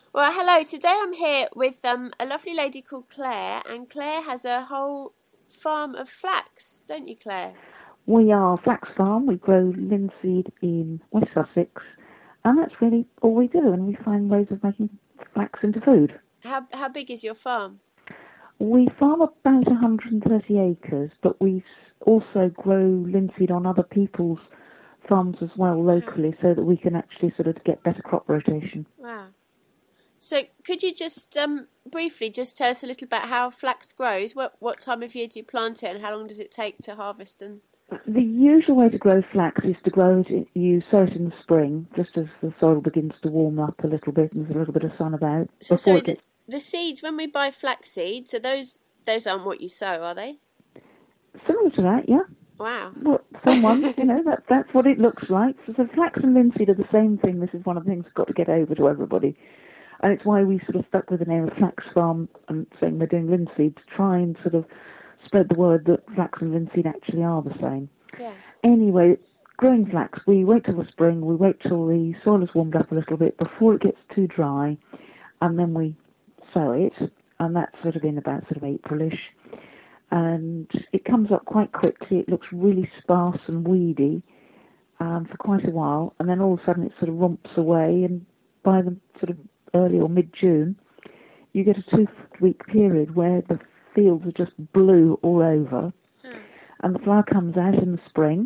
Well, hello. Today I'm here with a lovely lady called Claire, and Claire has a whole farm of flax, don't you, Claire? We are Flax Farm. We grow linseed in West Sussex, and that's really all we do. And we find ways of making flax into food. How big is your farm? We farm about 130 acres, but we also grow linseed on other people's farms as well Wow, locally, so that we can actually sort of get better crop rotation. wow. So could you just briefly just tell us a little about how flax grows? What time of year do you plant it, and how long does it take to harvest? And The usual way to grow flax is to grow it. You sow it in the spring, just as the soil begins to warm up a little bit and there's a little bit of sun about, so before sorry, it gets the seeds when we buy flax seeds, are those aren't what you sow, are they? similar to that, yeah. Wow. Well, someone, that's what it looks like. So flax and linseed are the same thing. This is one of the things we've got to get over to everybody. And it's why we sort of stuck with the name of Flax Farm and saying we're doing linseed to try and sort of spread the word that flax and linseed actually are the same. Yeah. Anyway, growing flax, we wait till the spring, we wait till the soil has warmed up a little bit before it gets too dry, and then we sow it, and that's sort of in about sort of Aprilish. And it comes up quite quickly. It looks really sparse and weedy for quite a while, and then all of a sudden it sort of romps away, and by the sort of early or mid-June, you get a 2 week period where the fields are just blue all over, Huh. and the flower comes out in the spring.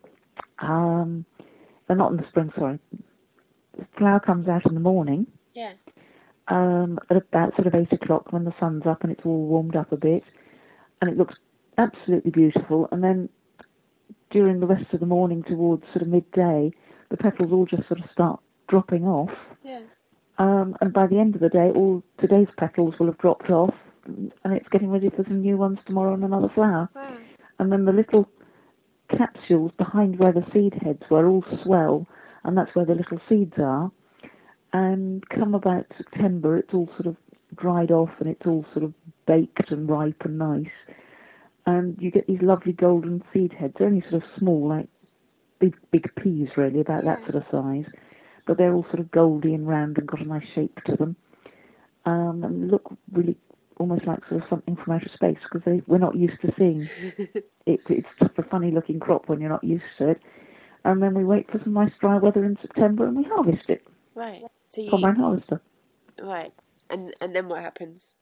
Not in the spring, sorry. The flower comes out in the morning Yeah. at about sort of 8 o'clock when the sun's up and it's all warmed up a bit, and it looks absolutely beautiful. And then during the rest of the morning towards sort of midday, the petals all just sort of start dropping off. Yeah. And by the end of the day, all today's petals will have dropped off, and it's getting ready for some new ones tomorrow and another flower. Wow. And then the little capsules behind where the seed heads were all swell, and that's where the little seeds are. And come about September, it's all sort of dried off, and it's all sort of baked and ripe and nice. And you get these lovely golden seed heads. They're only sort of small, like big peas, really, about that Yeah. sort of size. But they're all sort of goldy and round and got a nice shape to them. And look really almost like sort of something from outer space, because we're not used to seeing it. It's just a funny looking crop when you're not used to it. And then we wait for some nice dry weather in September and we harvest it. Right. So you Combine harvester. right. And then what happens?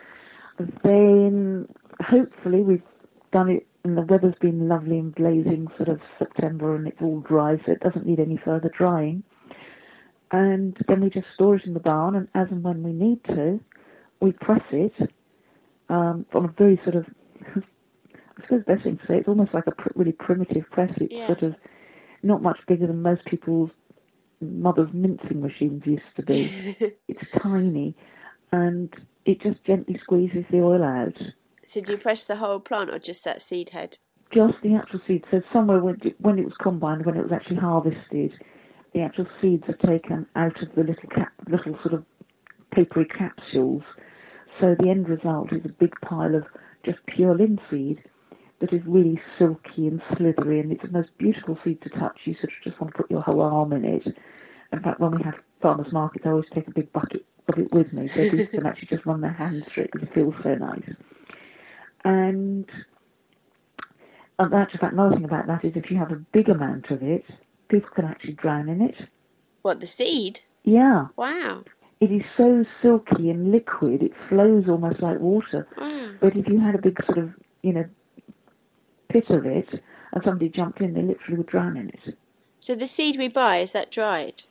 Then hopefully we've done it and the weather's been lovely and blazing sort of September, and it's all dry, so it doesn't need any further drying. And then we just store it in the barn, and as and when we need to, we press it on a very sort of, I suppose the best thing to say, it's almost like a really primitive press. It's Yeah. sort of not much bigger than most people's mother's mincing machines used to be. It's tiny, and it just gently squeezes the oil out. So do you press the whole plant or just that seed head? Just the actual seeds. So somewhere when it was combined, when it was actually harvested, the actual seeds are taken out of the little sort of papery capsules. So the end result is a big pile of just pure linseed that is really silky and slithery, and it's the most beautiful seed to touch. You sort of just want to put your whole arm in it. In fact, when we have farmers markets, I always take a big bucket of it with me so people can actually just run their hands through it because it feels so nice. And actually, another thing about that is if you have a big amount of it, people can actually drown in it. What, the seed? Yeah. Wow. It is so silky and liquid, it flows almost like water. Wow. But if you had a big sort of, pit of it, and somebody jumped in, they literally would drown in it. So the seed we buy, is that dried?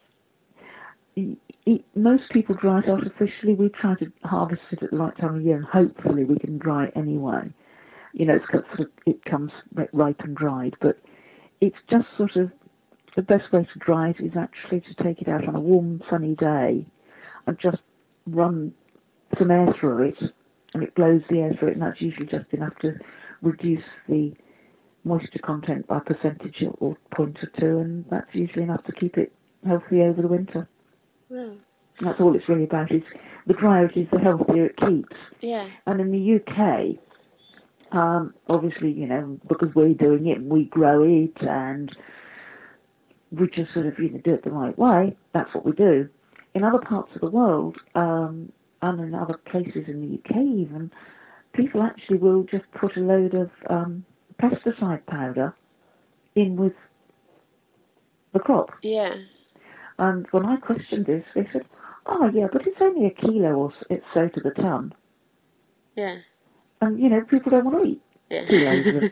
Most people dry it artificially. We try to harvest it at the right time of year, and hopefully we can dry it anyway. It comes ripe and dried, but it's just sort of the best way to dry it is actually to take it out on a warm, sunny day and just run some air through it, and it blows the air through it, and that's usually just enough to reduce the moisture content by a percentage or point or two, and that's usually enough to keep it healthy over the winter. Wow. And that's all it's really about. Is the drier it is, the healthier it keeps. Yeah. And in the UK, obviously, because we're doing it, we grow it, and we just sort of, do it the right way. That's what we do. in other parts of the world, and in other places in the UK even, people actually will just put a load of pesticide powder in with the crop. Yeah. And when I questioned this, they said, "Oh yeah, but it's only a kilo or so to the ton." Yeah. And people don't want to eat kilos of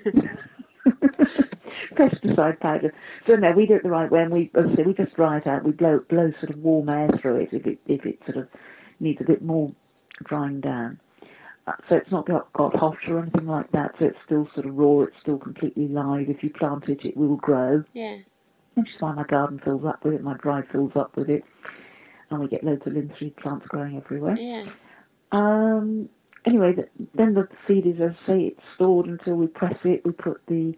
pesticide powder. So no, we do it the right way, and we just dry it out. We blow sort of warm air through it if it sort of needs a bit more drying down. So it's not got hot or anything like that. So it's still sort of raw. It's still completely live. If you plant it, it will grow. Yeah. Which is why my garden fills up with it. My drive fills up with it, and we get loads of linseed plants growing everywhere. Yeah. Anyway, then the seed is, as I say, it's stored until we press it. We put the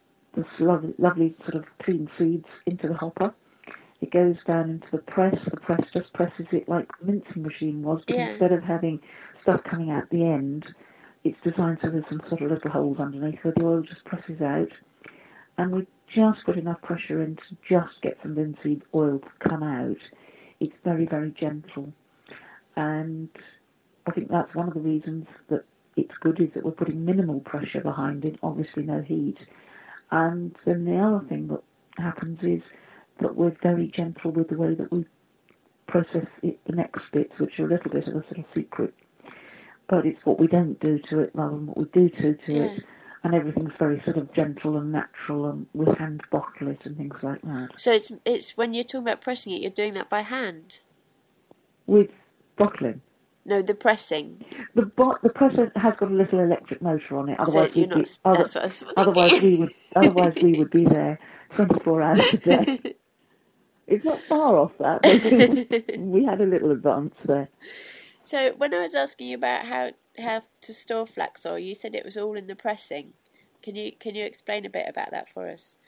lovely sort of clean seeds into the hopper. It goes down into the press. The press just presses it like the mincing machine was, but instead of having stuff coming out the end, it's designed so there's some sort of little holes underneath where the oil just presses out. And we just put enough pressure in to just get some linseed oil to come out. It's very, very gentle. And I think that's one of the reasons that it's good, is that we're putting minimal pressure behind it, obviously no heat. And then the other thing that happens is that we're very gentle with the way that we process it, the next bits, which are a little bit of a sort of secret. But it's what we don't do to it rather than what we do to it. And everything's very sort of gentle and natural, and we hand bottle it and things like that. So it's when you're talking about pressing it, you're doing that by hand? With bottling? No, the pressing. The presser has got a little electric motor on it. Otherwise, otherwise we would be there 24 hours a day. It's not far off that, but we had a little advance there. So when I was asking you about how to store flax oil, you said it was all in the pressing. Can you explain a bit about that for us?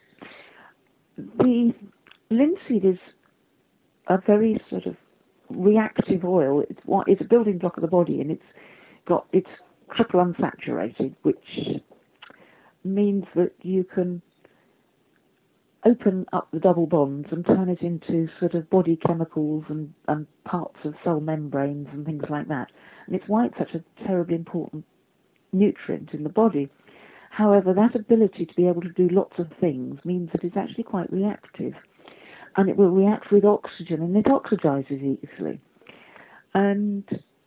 The linseed is a very sort of reactive oil. It's a building block of the body, and it's triple unsaturated, which means that you can open up the double bonds and turn it into sort of body chemicals and parts of cell membranes and things like that. And it's why it's such a terribly important nutrient in the body. However, that ability to be able to do lots of things means that it's actually quite reactive. And it will react with oxygen, and it oxidizes easily. And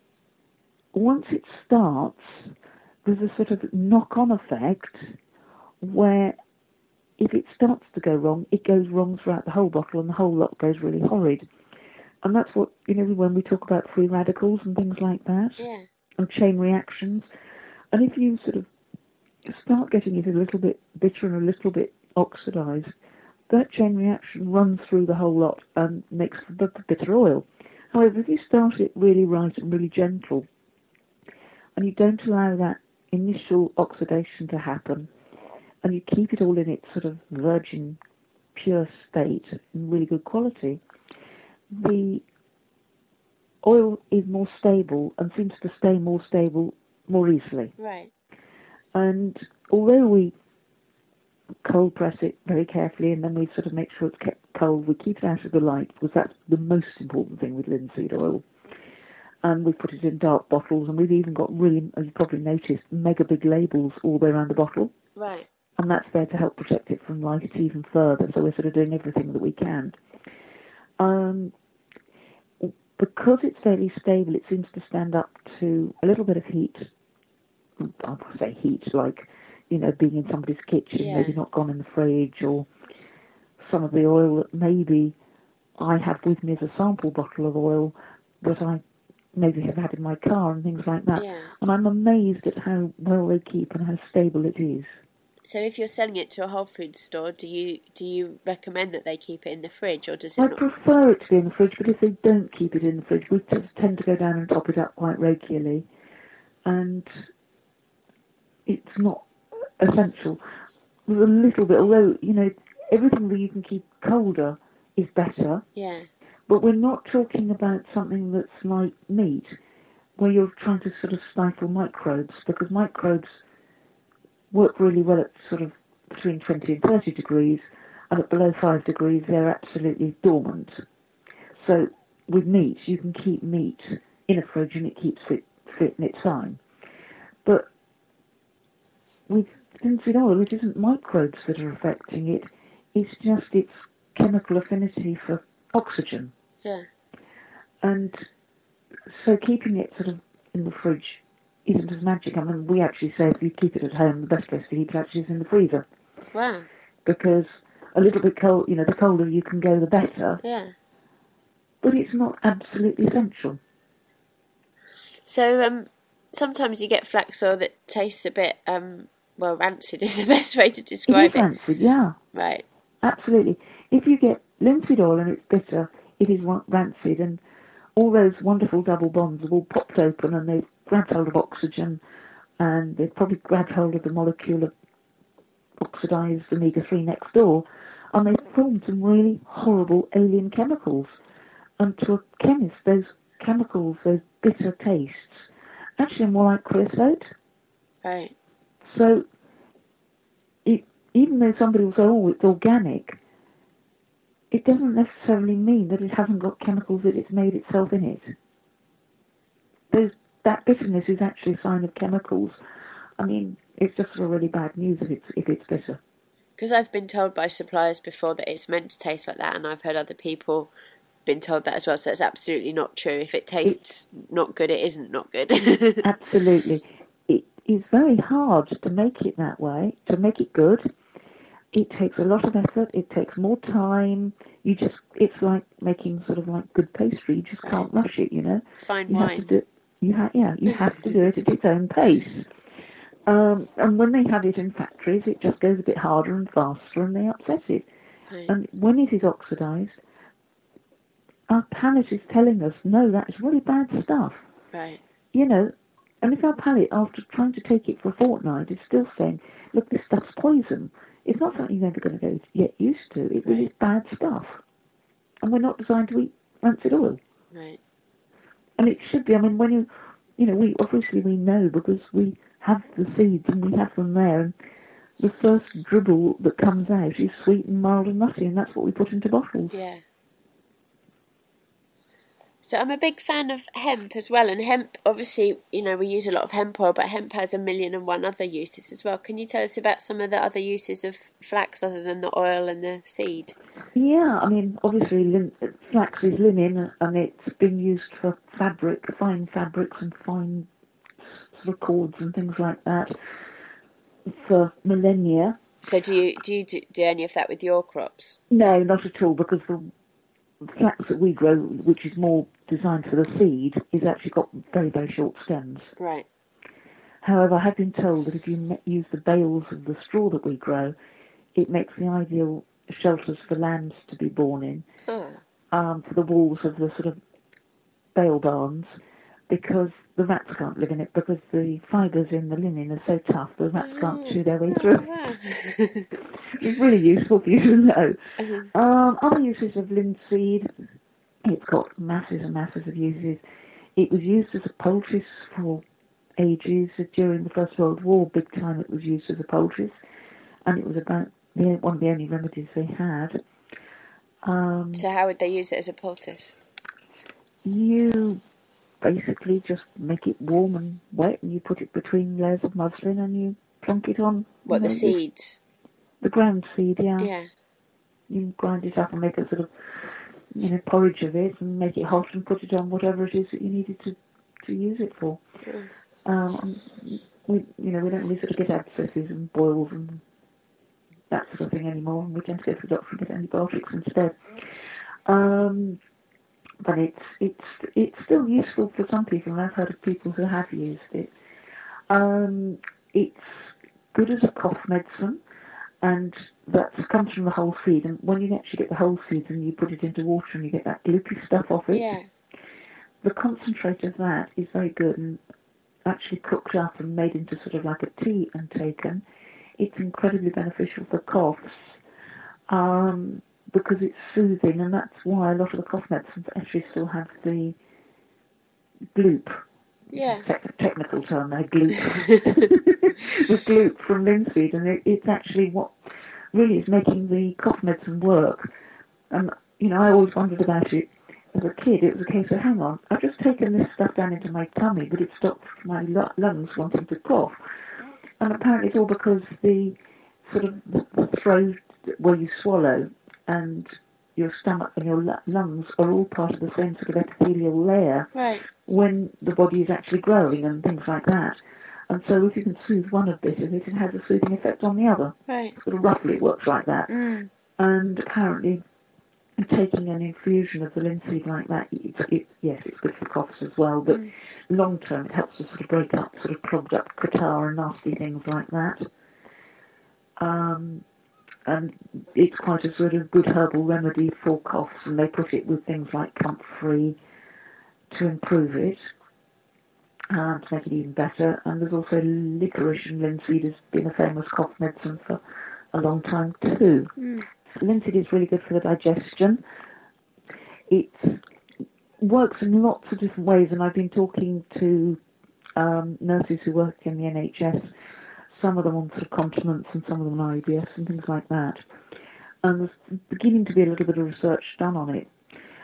once it starts, there's a sort of knock-on effect where if it starts to go wrong, it goes wrong throughout the whole bottle, and the whole lot goes really horrid. And that's what, when we talk about free radicals and things like that, and chain reactions. And if you sort of start getting it a little bit bitter and a little bit oxidized, that chain reaction runs through the whole lot and makes the bitter oil. However, if you start it really right and really gentle, and you don't allow that initial oxidation to happen, and you keep it all in its sort of virgin, pure state in really good quality, the oil is more stable and seems to stay more stable more easily. Right. And although we cold press it very carefully, and then we sort of make sure it's kept cold, we keep it out of the light, because that's the most important thing with linseed oil. And we put it in dark bottles, and we've even got really, as you probably noticed, mega big labels all the way around the bottle. Right. And that's there to help protect it from light even further, so we're sort of doing everything that we can. Because it's fairly stable, it seems to stand up to a little bit of heat. I'll say heat, like, being in somebody's kitchen, maybe not gone in the fridge, or some of the oil that maybe I have with me as a sample bottle of oil that I maybe have had in my car and things like that. Yeah. And I'm amazed at how well they keep and how stable it is. So if you're selling it to a Whole Foods store, do you recommend that they keep it in the fridge, or does it I not? prefer it to be in the fridge, but if they don't keep it in the fridge, we just tend to go down and top it up quite regularly. And it's not essential. There's a little bit, although, everything that you can keep colder is better. Yeah. But we're not talking about something that's like meat, where you're trying to sort of stifle microbes, because microbes work really well at sort of between 20 and 30 degrees, and at below 5 degrees they're absolutely dormant. So with meat, you can keep meat in a fridge and it keeps it fit and it's fine. But with linseed oil, it isn't microbes that are affecting it. It's just its chemical affinity for oxygen. Yeah. And so keeping it sort of in the fridge isn't as magic. I mean, we actually say if you keep it at home, the best place to keep it actually is in the freezer. Wow. Because a little bit cold, the colder you can go, the better. Yeah. But it's not absolutely essential. So sometimes you get flax oil that tastes a bit, rancid is the best way to describe it. It is rancid, yeah. Right. Absolutely. If you get linseed oil and it's bitter, it is rancid, and all those wonderful double bonds have all popped open and they've grabbed hold of oxygen, and they've probably grabbed hold of the molecule of oxidized omega-3 next door, and they've formed some really horrible alien chemicals. And to a chemist, those chemicals, those bitter tastes, actually are more like creosote. Right. So even though somebody will say, oh, it's organic, it doesn't necessarily mean that it hasn't got chemicals that it's made itself in it. That bitterness is actually a sign of chemicals. I mean, it's just sort of really bad news if it's bitter. Because I've been told by suppliers before that it's meant to taste like that, and I've heard other people been told that as well, so it's absolutely not true. If it tastes not good, it isn't not good. Absolutely. It is very hard to make it that way, to make it good. It takes a lot of effort, it takes more time. It's like making sort of like good pastry, you just can't rush it, Fine you wine. Have to you have to do it at its own pace. And when they have it in factories, it just goes a bit harder and faster and they upset it. Right. And when it is oxidized, our palate is telling us, no, that's really bad stuff. Right. And if our palate, after trying to take it for a fortnight, is still saying, look, this stuff's poison, it's not something you're never going to get used to. It really is bad stuff. And we're not designed to eat rancid oil. Right. And it should be. I mean, when we obviously we know because we have the seeds and we have them there. And the first dribble that comes out is sweet and mild and nutty, and that's what we put into bottles. Yeah. So I'm a big fan of hemp as well, and hemp, obviously, we use a lot of hemp oil, but hemp has 1,000,001 other uses as well. Can you tell us about some of the other uses of flax other than the oil and the seed? Yeah, I mean, obviously flax is linen, and it's been used for fine fabrics and fine sort of cords and things like that for millennia. So do you do any of that with your crops? No, not at all, because the flax that we grow, which is more designed for the seed, is actually got very, very short stems. Right. However, I have been told that if you use the bales of the straw that we grow, it makes the ideal shelters for lambs to be born in, for the walls of the sort of bale barns, because the rats can't live in it, because the fibres in the linen are so tough, the rats can't chew their way through. Wow. It's really useful for you to know. Other uses of linseed, it's got masses and masses of uses. It was used as a poultice for ages. During the First World War, big time it was used as a poultice, and it was about one of the only remedies they had. So how would they use it as a poultice? You basically just make it warm and wet, and you put it between layers of muslin, and you plonk it on. What, the seeds? The ground seed, yeah. Yeah. You grind it up and make a sort of, porridge of it, and make it hot and put it on whatever it is that you needed to use it for. We don't really sort of get abscesses and boils and that sort of thing anymore, and we tend to go to the doctor and get antibiotics instead. But it's still useful for some people, and I've heard of people who have used it. It's good as a cough medicine, and that comes from the whole seed. And when you actually get the whole seed and you put it into water and you get that gloopy stuff off it, the concentrate of that is very good, and actually cooked up and made into sort of like a tea and taken. It's incredibly beneficial for coughs. Because it's soothing, and that's why a lot of the cough medicines actually still have the gloop. Yeah. Technical term there, gloop. The gloop from linseed, and it's actually what really is making the cough medicine work. And, I always wondered about it. as a kid, it was a case of, hang on, I've just taken this stuff down into my tummy, but it stopped my lungs wanting to cough. And apparently it's all because the sort of the throat where you swallow and your stomach and your lungs are all part of the same sort of epithelial layer when the body is actually growing and things like that. And so if you can soothe one a bit of it, it has a soothing effect on the other. Right. Sort of roughly it works like that. Mm. And apparently taking an infusion of the linseed like that, yes, it's good for coughs as well, but long term it helps to sort of break up sort of clogged up catarrh and nasty things like that. And it's quite a sort of good herbal remedy for coughs, and they put it with things like comfrey to improve it, to make it even better. And there's also licorice, and linseed has been a famous cough medicine for a long time too. Linseed is really good for the digestion. It works in lots of different ways, and I've been talking to nurses who work in the NHS, some of them on sort of continence and some of them on IBS and things like that. And there's beginning to be a little bit of research done on it.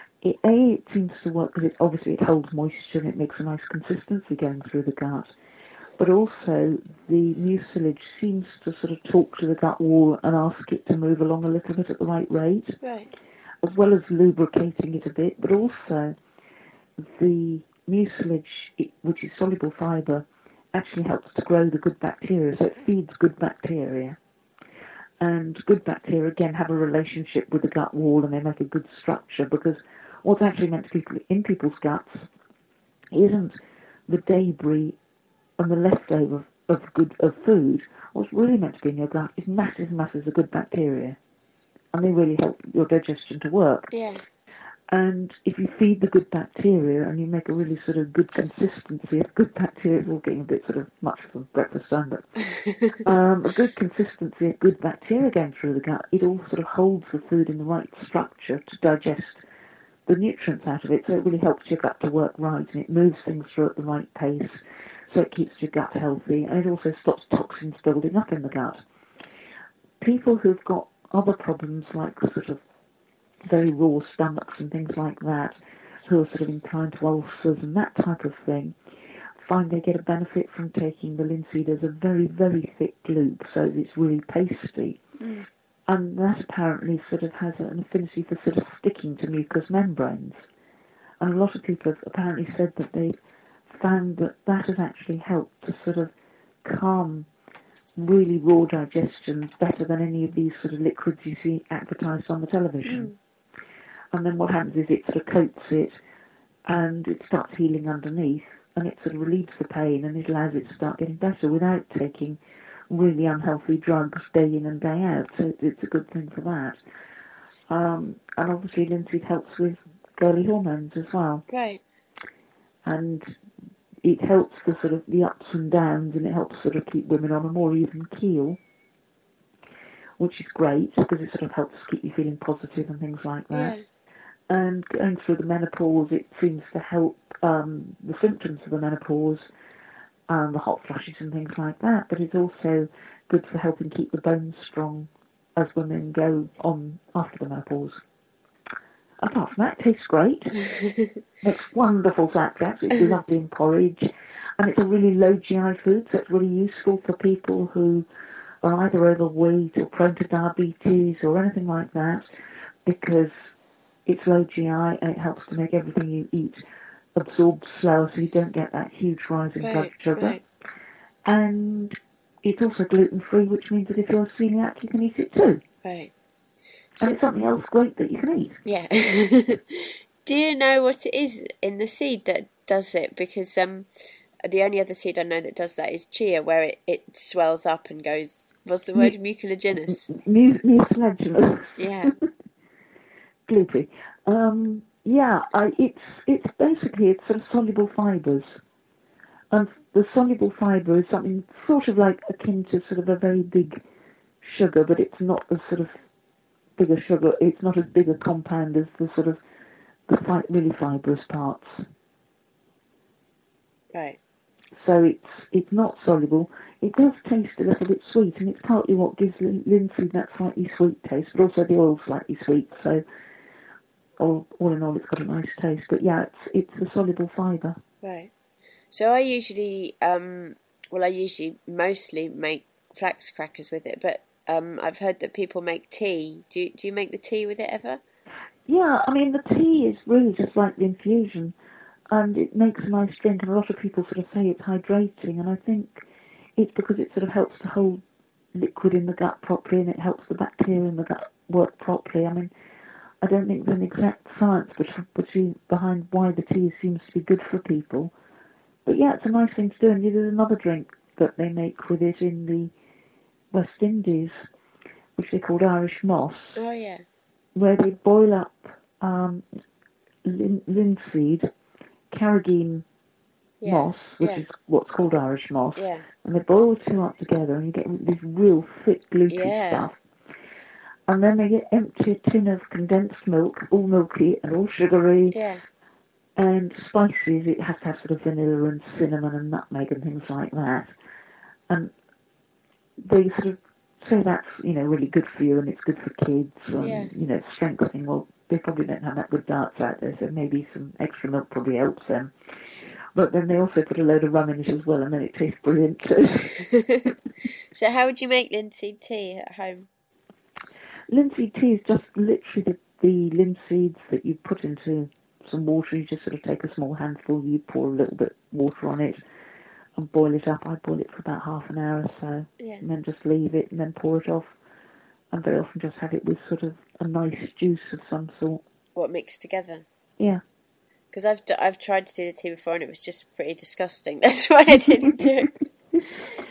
It seems to work because it holds moisture and it makes a nice consistency going through the gut. But also the mucilage seems to sort of talk to the gut wall and ask it to move along a little bit at the right rate, as well as lubricating it a bit. But also the mucilage, which is soluble fibre, actually helps to grow the good bacteria, so it feeds good bacteria. And good bacteria, again, have a relationship with the gut wall, and they make a good structure, because what's actually meant to be in people's guts isn't the debris and the leftover of food. What's really meant to be in your gut is massive masses of good bacteria, and they really help your digestion to work. Yeah. And if you feed the good bacteria and you make a really sort of good consistency of good bacteria, it's all getting a bit sort of much for breakfast time, but a good consistency of good bacteria going through the gut, it all sort of holds the food in the right structure to digest the nutrients out of it, so it really helps your gut to work right, and it moves things through at the right pace, so it keeps your gut healthy, and it also stops toxins building up in the gut. People who've got other problems like sort of very raw stomachs and things like that, who are sort of inclined to ulcers and that type of thing, find they get a benefit from taking the linseed as a very, very thick glue, so it's really pasty. And that apparently sort of has an affinity for sort of sticking to mucous membranes. And a lot of people have apparently said that they've found that that has actually helped to sort of calm really raw digestions better than any of these sort of liquids you see advertised on the television. And then what happens is it sort of coats it and it starts healing underneath, and it sort of relieves the pain, and it allows it to start getting better without taking really unhealthy drugs day in and day out. So it's a good thing for that. And obviously linseed helps with girly hormones as well. Right. And it helps the sort of the ups and downs, and it helps sort of keep women on a more even keel, which is great because it sort of helps keep you feeling positive and things like that. Yeah. And going through the menopause, it seems to help the symptoms of the menopause, the hot flushes and things like that. But it's also good for helping keep the bones strong as women go on after the menopause. Apart from that, it tastes great. Makes wonderful sapjacks. It's lovely in porridge. And it's a really low GI food, so it's really useful for people who are either overweight or prone to diabetes or anything like that, because it's low GI and it helps to make everything you eat absorb slower, so you don't get that huge rise in blood sugar. Right. And it's also gluten-free, which means that if you're celiac, you can eat it too. Right. And it's something else great that you can eat. Yeah. Do you know what it is in the seed that does it? Because the only other seed I know that does that is chia, where it swells up and goes, what's the word, mucilaginous? Mucilaginous. Yeah. Gloopy. It's basically, it's sort of soluble fibres. And the soluble fibre is something sort of like akin to sort of a very big sugar, but it's not the sort of bigger sugar, it's not as big a compound as the sort of the really fibrous parts. Right. So it's not soluble. It does taste a little bit sweet, and it's partly what gives linseed that slightly sweet taste, but also the oil's slightly sweet. So all in all, it's got a nice taste. But yeah, it's a soluble fibre. Right. So I usually, I usually mostly make flax crackers with it, but I've heard that people make tea. Do you make the tea with it ever? Yeah, I mean, the tea is really just like the infusion, and it makes a nice drink, and a lot of people sort of say it's hydrating, and I think it's because it sort of helps to hold liquid in the gut properly, and it helps the bacteria in the gut work properly. I mean, I don't think there's an exact science behind why the tea seems to be good for people. But yeah, it's a nice thing to do. And there's another drink that they make with it in the West Indies, which they call Irish moss. Oh, yeah. Where they boil up linseed, carrageen moss, which is what's called Irish moss, and they boil the two up together, and you get this real thick, gloopy stuff. And then they empty a tin of condensed milk, all milky and all sugary, and spices. It has to have sort of vanilla and cinnamon and nutmeg and things like that. And they sort of say that's, really good for you and it's good for kids and, it's strengthening. Well, they probably don't have that good darts out there, so maybe some extra milk probably helps them. But then they also put a load of rum in it as well, and then it tastes brilliant too. So how would you make linseed tea at home? Linseed tea is just literally the linseeds that you put into some water. You just sort of take a small handful, you pour a little bit of water on it and boil it up. I boil it for about half an hour or so, and then just leave it and then pour it off. And very often just have it with sort of a nice juice of some sort. What, mixed together? Yeah. Because I've tried to do the tea before and it was just pretty disgusting. That's why I didn't do it.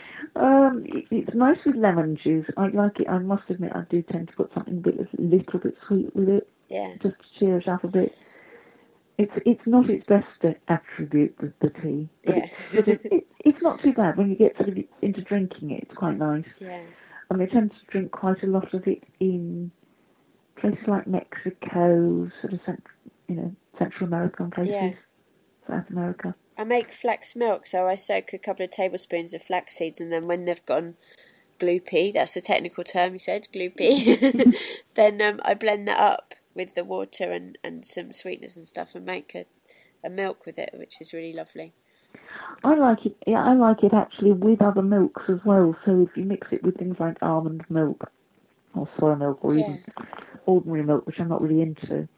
It's nice with lemon juice. I like it. I must admit, I do tend to put something a little bit sweet with it. Yeah. Just to cheer it up a bit. It's not its best attribute, the tea. But it's not too bad when you get sort of into drinking it. It's quite nice. Yeah. And they tend to drink quite a lot of it in places like Mexico, sort of Central American places, South America. I make flax milk, so I soak a couple of tablespoons of flax seeds, and then when they've gone gloopy, that's the technical term you said, gloopy, then I blend that up with the water and some sweeteners and stuff and make a milk with it, which is really lovely. I like it. Yeah, I like it actually with other milks as well. So if you mix it with things like almond milk or soy milk or even ordinary milk, which I'm not really into,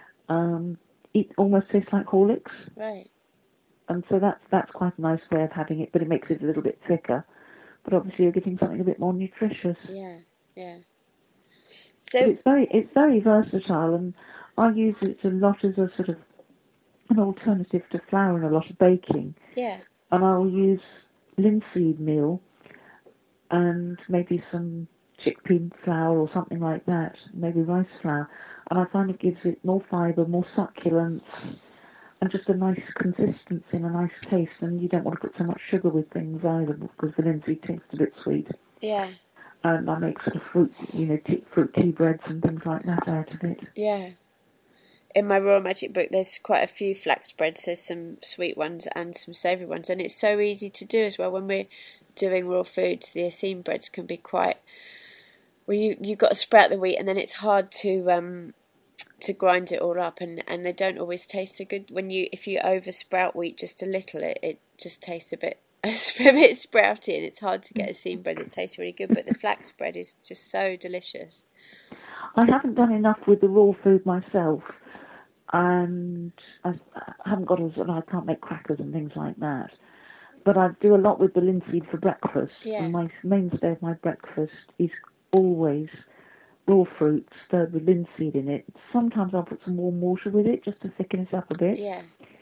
it almost tastes like Horlicks. Right. And so that's quite a nice way of having it, but it makes it a little bit thicker. But obviously you're getting something a bit more nutritious. Yeah, yeah. So but it's very versatile, and I use it a lot as a sort of an alternative to flour in a lot of baking. Yeah. And I'll use linseed meal and maybe some chickpea flour or something like that, maybe rice flour. And I find it gives it more fibre, more succulence, and just a nice consistency and a nice taste. And you don't want to put so much sugar with things either, because the linseed tastes a bit sweet. Yeah. And I make sort of fruit tea breads and things like that out of it. Yeah. In my Royal Magic book, there's quite a few flax breads. There's some sweet ones and some savoury ones, and it's so easy to do as well. When we're doing raw foods, the Essene breads can be quite. Well, you've got to sprout the wheat, and then it's hard to grind it all up, and they don't always taste so good. If you over sprout wheat just a little, it just tastes a bit sprouty, and it's hard to get a Essene bread that tastes really good. But the flax bread is just so delicious. I haven't done enough with the raw food myself, and I haven't got I can't make crackers and things like that. But I do a lot with the linseed for breakfast. Yeah. And my mainstay of my breakfast is always raw fruit stirred with linseed in it. Sometimes I'll put some warm water with it just to thicken it up a bit. Yeah.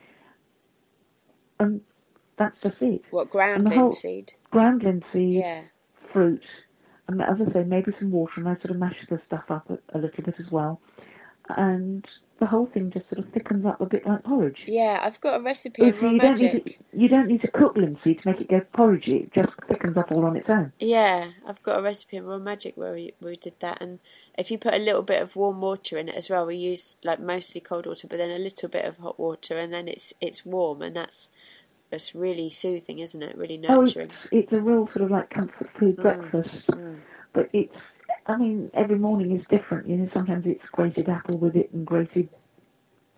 And that's just it. What, ground linseed? Ground linseed, fruit, and as I say, maybe some water, and I sort of mash the stuff up a little bit as well. And the whole thing just sort of thickens up a bit like porridge. Yeah, I've got a recipe in Raw Magic. You don't need to cook linseed to make it go porridgey. It just thickens up all on its own. Yeah, I've got a recipe in Raw Magic where we did that. And if you put a little bit of warm water in it as well, we use mostly cold water, but then a little bit of hot water, and then it's warm, and that's really soothing, isn't it? Really nurturing. Oh, it's a real sort of comfort food breakfast. But every morning is different. Sometimes it's grated apple with it and grated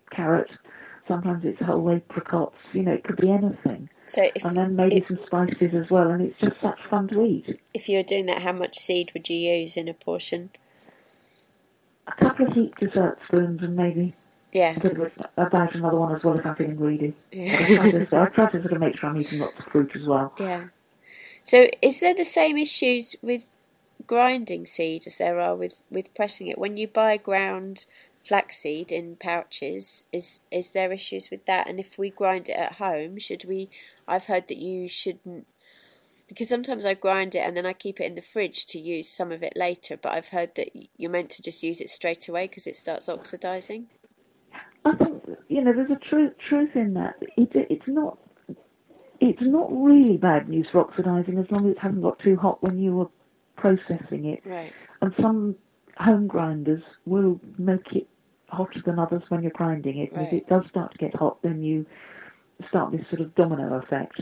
carrot, sometimes it's whole apricots, it could be anything. So And then maybe some spices as well, and it's just such fun to eat. If you were doing that, how much seed would you use in a portion? A couple of heaped dessert spoons and maybe about another one as well if I'm feeling greedy. Yeah. I try to sort of make sure I'm eating lots of fruit as well. Yeah. So is there the same issues with grinding seed as there are with pressing it? When you buy ground flaxseed in pouches, is there issues with that? And if we grind it at home, should we? I've heard that you shouldn't, because sometimes I grind it and then I keep it in the fridge to use some of it later, but I've heard that you're meant to just use it straight away because it starts oxidising. I think, there's a truth in that. It's not really bad news for oxidising as long as it hasn't got too hot when you were processing it. Right. And some home grinders will make it hotter than others when you're grinding it. And if it does start to get hot, then you start this sort of domino effect.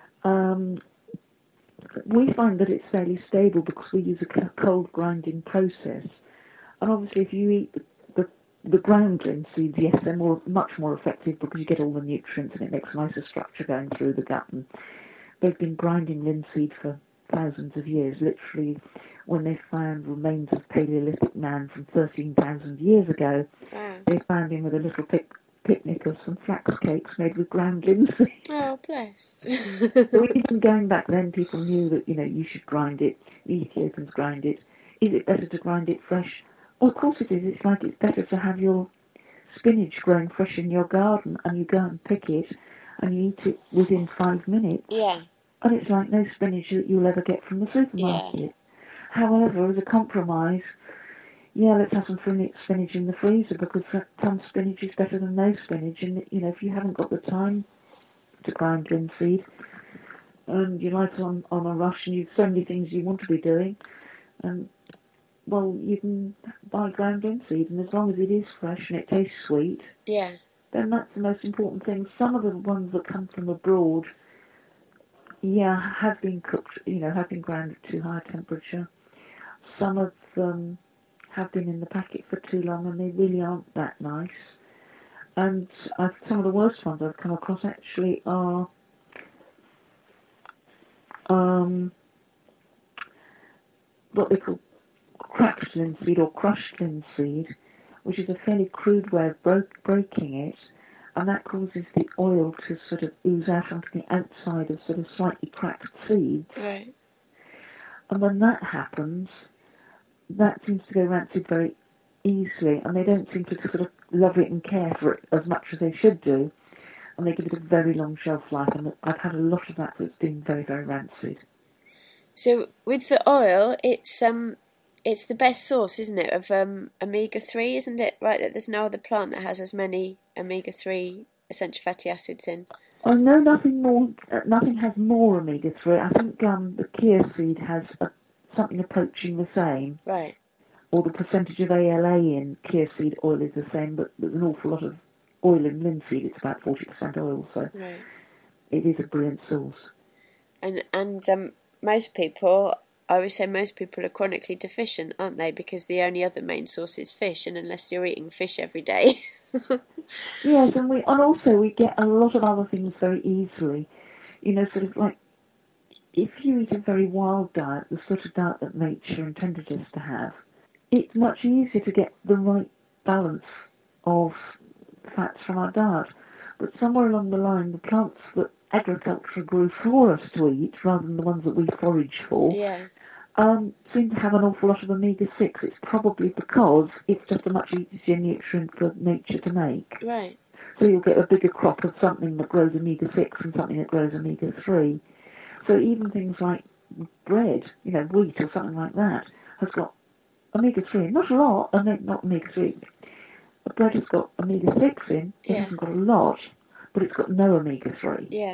We find that it's fairly stable because we use a cold grinding process. And obviously if you eat the ground linseeds, yes, they're much more effective because you get all the nutrients and it makes a nicer structure going through the gut. And they've been grinding linseed for thousands of years. Literally, when they found remains of Paleolithic man from 13,000 years ago, they found him with a little picnic of some flax cakes made with ground linseed. Oh, bless. So even going back then, people knew that, you should grind it. The Ethiopians grind it. Is it better to grind it fresh? Well, of course it is. It's like it's better to have your spinach growing fresh in your garden and you go and pick it and you eat it within 5 minutes. Yeah. And it's like no spinach that you'll ever get from the supermarket. Yeah. However, as a compromise, let's have some spinach in the freezer because some spinach is better than no spinach. And, if you haven't got the time to grind linseed and you're like on a rush and you've so many things you want to be doing, you can buy ground linseed, and as long as it is fresh and it tastes sweet, then that's the most important thing. Some of the ones that come from abroad, have been cooked, have been ground at too high a temperature. Some of them have been in the packet for too long, and they really aren't that nice. And some of the worst ones I've come across actually are what they call cracked linseed or crushed linseed, which is a fairly crude way of breaking it, and that causes the oil to sort of ooze out onto the outside of sort of slightly cracked seeds. Right. And when that happens, that seems to go rancid very easily, and they don't seem to sort of love it and care for it as much as they should do, and they give it a very long shelf life, and I've had a lot of that that's been very, very rancid. So with the oil, it's the best source, isn't it, of omega-3, isn't it? Right, that there's no other plant that has as many omega-3 essential fatty acids in. Oh no, nothing has more omega-3. I think the chia seed has something approaching the same. Right. Or the percentage of ALA in chia seed oil is the same, but there's an awful lot of oil in linseed. It's about 40% oil, so it is a brilliant source. And most people, I would say most people are chronically deficient, aren't they? Because the only other main source is fish, and unless you're eating fish every day. Yes, and also we get a lot of other things very easily. Sort of like if you eat a very wild diet, the sort of diet that nature intended us to have, it's much easier to get the right balance of fats from our diet. But somewhere along the line, the plants that agriculture grew for us to eat, rather than the ones that we forage for, seem to have an awful lot of omega-6. It's probably because it's just a much easier nutrient for nature to make. Right. So you'll get a bigger crop of something that grows omega-6 and something that grows omega-3. So even things like bread, wheat or something like that, has got omega-3. Not a lot, not omega-3. The bread has got omega-6 in. It hasn't got a lot, but it's got no omega-3. Yeah.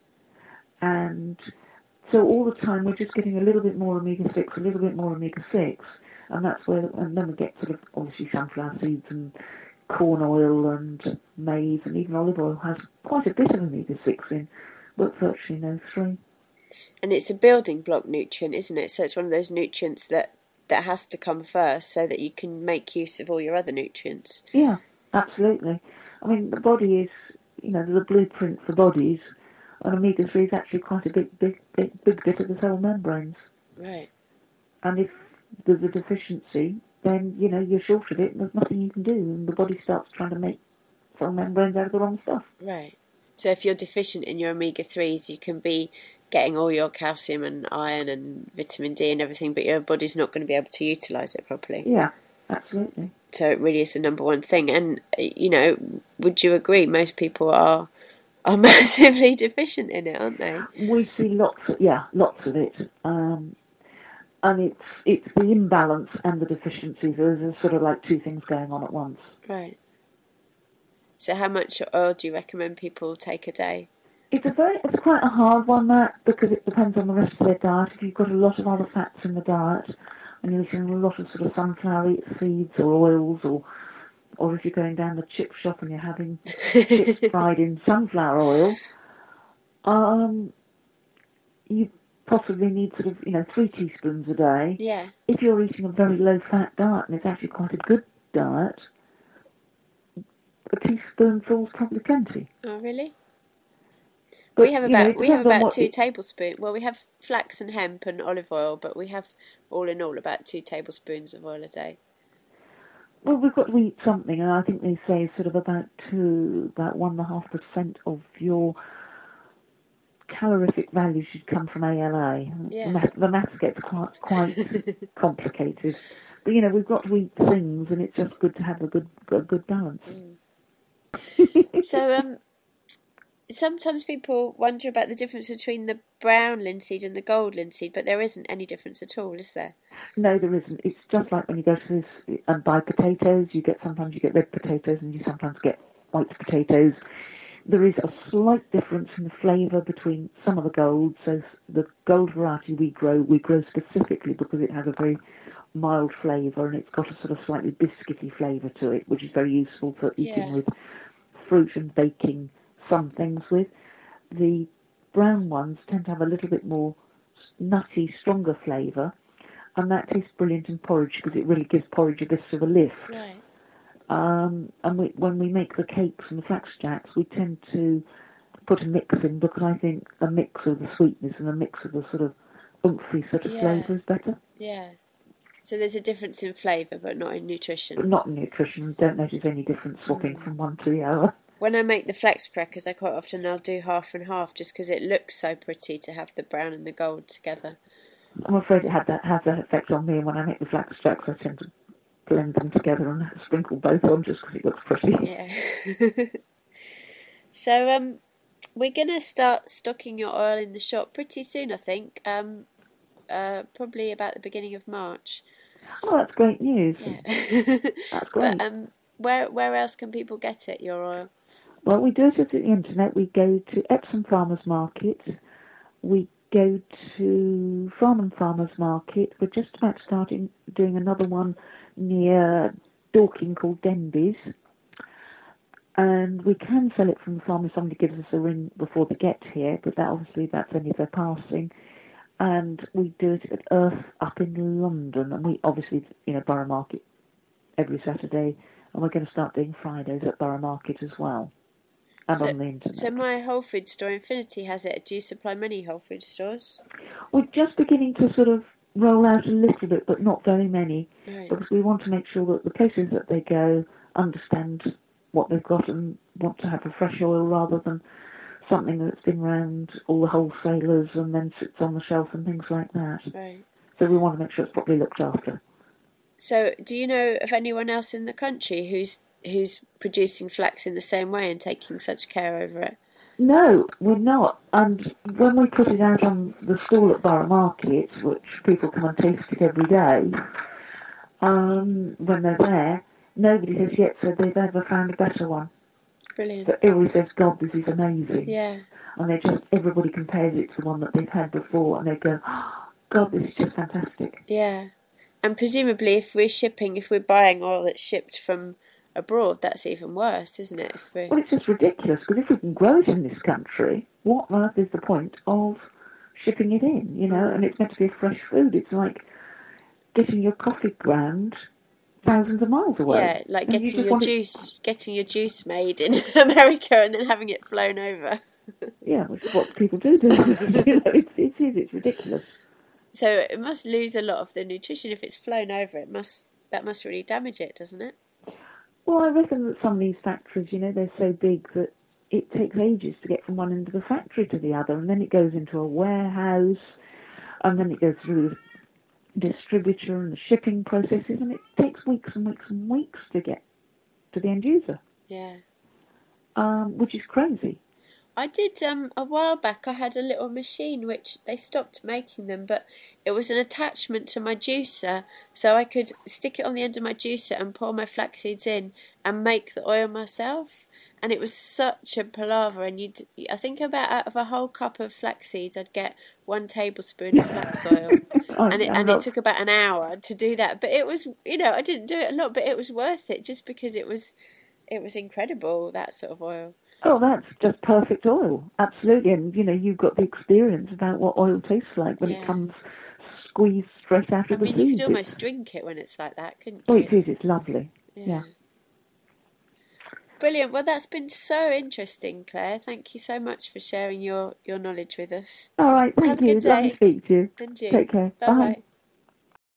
And so all the time we're just getting a little bit more omega-6, a little bit more omega-6, and that's where, and then we get sort of obviously sunflower seeds and corn oil and maize, and even olive oil has quite a bit of omega-6 in, but virtually no 3. And it's a building block nutrient, isn't it? So it's one of those nutrients that has to come first so that you can make use of all your other nutrients. Yeah, absolutely. I mean, the body is, the blueprint for bodies, and omega-3 is actually quite a big bit of the cell membranes. Right. And if there's a deficiency, then, you're short of it and there's nothing you can do, and the body starts trying to make cell membranes out of the wrong stuff. Right. So if you're deficient in your omega-3s, you can be getting all your calcium and iron and vitamin D and everything, but your body's not going to be able to utilise it properly. Yeah, absolutely. So it really is the number one thing. And, would you agree most people are massively deficient in it, aren't they? We see lots of it. And it's the imbalance and the deficiencies. There's sort of like two things going on at once. Right. So how much oil do you recommend people take a day? It's quite a hard one, that, because it depends on the rest of their diet. If you've got a lot of other fats in the diet, and you're eating a lot of sort of sunflower seeds or oils, or if you're going down the chip shop and you're having chips fried in sunflower oil, you possibly need sort of 3 teaspoons a day. Yeah. If you're eating a very low fat diet and it's actually quite a good diet, a teaspoonful's probably plenty. Oh, really? But, we have about 2 tablespoons. Well, we have flax and hemp and olive oil, but we have all in all about 2 tablespoons of oil a day. Well, we've got to eat something, and I think they say sort of about 1.5% of your calorific value should come from ALA. Yeah. The maths gets quite complicated. But, we've got to eat things, and it's just good to have a good balance. So, sometimes people wonder about the difference between the brown linseed and the gold linseed, but there isn't any difference at all, is there? No, there isn't. It's just like when you go to this and buy potatoes, sometimes you get red potatoes and you sometimes get white potatoes. There is a slight difference in the flavour between some of the gold. So the gold variety we grow specifically because it has a very mild flavour and it's got a sort of slightly biscuity flavour to it, which is very useful for eating with fruit and baking some things with. The brown ones tend to have a little bit more nutty, stronger flavour, and that tastes brilliant in porridge because it really gives porridge a bit of a lift. Right. And when we make the cakes and the flax jacks, we tend to put a mix in because I think a mix of the sweetness and a mix of the sort of oomphy sort of flavour is better. Yeah. So there's a difference in flavour, but not in nutrition. But not in nutrition. Don't notice any difference swapping from one to the other. When I make the flax crackers, I'll do half and half just because it looks so pretty to have the brown and the gold together. I'm afraid it has that effect on me, and when I make the flax jacks, I tend to blend them together and sprinkle both on just because it looks pretty. Yeah. So we're going to start stocking your oil in the shop pretty soon, I think. Probably about the beginning of March. Oh, that's great news. Yeah. That's great. But where else can people get it, your oil? Well, we do it at the internet. We go to Epsom Farmers Market. We go to Farnham Farmers Market. We're just about starting doing another one near Dorking called Denby's. And we can sell it from the farm if somebody gives us a ring before they get here, but that's only if they're passing. And we do it at Earth up in London, and we obviously, Borough Market every Saturday, and we're going to start doing Fridays at Borough Market as well, and on the internet. So my Whole Foods store, Infinity, has it. Do you supply many Whole Foods stores? We're just beginning to sort of roll out a little bit, but not very many, right. Because we want to make sure that the places that they go understand what they've got and want to have a fresh oil rather than something that's been around all the wholesalers and then sits on the shelf and things like that. Right. So we want to make sure it's properly looked after. So do you know of anyone else in the country who's producing flax in the same way and taking such care over it? No, we're not. And when we put it out on the stall at Borough Market, which people come and taste it every day, when they're there, nobody has yet said they've ever found a better one. Brilliant. So everybody says, God, this is amazing. Yeah. And everybody compares it to the one that they've had before, and they go, oh, God, this is just fantastic. Yeah. And presumably if we're buying oil that's shipped from abroad, that's even worse, isn't it? Well, it's just ridiculous, because if we can grow it in this country, what on earth is the point of shipping it in, And it's meant to be a fresh food. It's like getting your coffee ground thousands of miles away. Yeah, like And you getting just your want it, juice made in America and then having it flown over. yeah, which is what people do. It's ridiculous. So it must lose a lot of the nutrition if it's flown over. That must really damage it, doesn't it? Well, I reckon that some of these factories, they're so big that it takes ages to get from one end of the factory to the other, and then it goes into a warehouse, and then it goes through the distributor and the shipping processes, and it takes weeks and weeks and weeks to get to the end user. Yeah. Which is crazy. I did a while back. I had a little machine which they stopped making them, but it was an attachment to my juicer, so I could stick it on the end of my juicer and pour my flax seeds in and make the oil myself. And it was such a palaver. And I think about out of a whole cup of flax seeds, I'd get 1 tablespoon of flax oil, and it took about an hour to do that. But it was, I didn't do it a lot, but it was worth it just because it was incredible, that sort of oil. Oh, that's just perfect oil. Absolutely. And, you've got the experience about what oil tastes like when it comes squeezed straight out of the seeds. You could almost drink it when it's like that, couldn't you? Oh, it is. It's lovely. Yeah. Brilliant. Well, that's been so interesting, Claire. Thank you so much for sharing your knowledge with us. All right. Thank you. Have a good day. Lovely to speak to you. And you. Take care. Bye-bye. Bye.